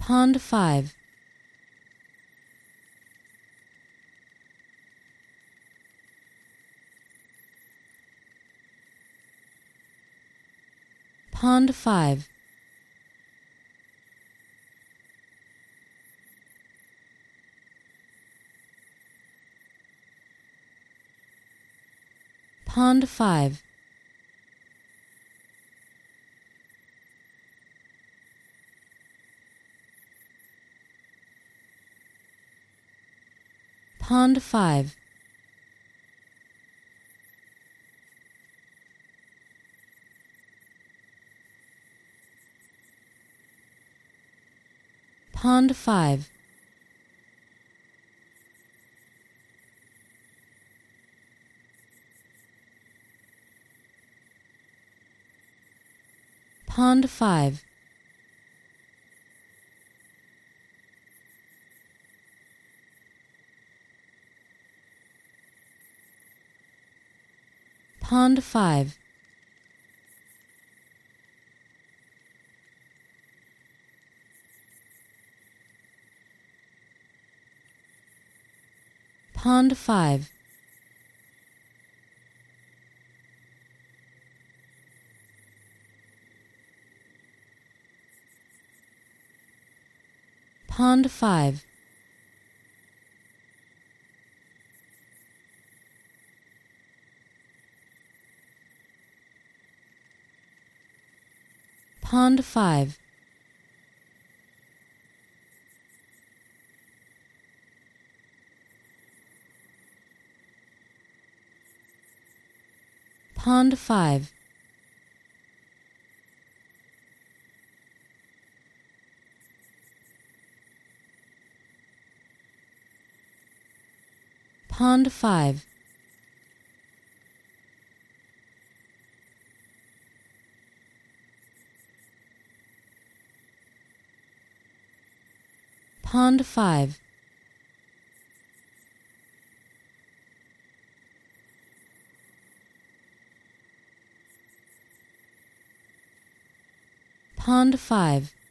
Pond 5. Pond 5. Pond 5. Pond 5. Pond 5. Pond 5. Pond 5. Pond 5. Pond 5. Pond 5. Pond 5. Pond 5. Pond 5. Pond 5.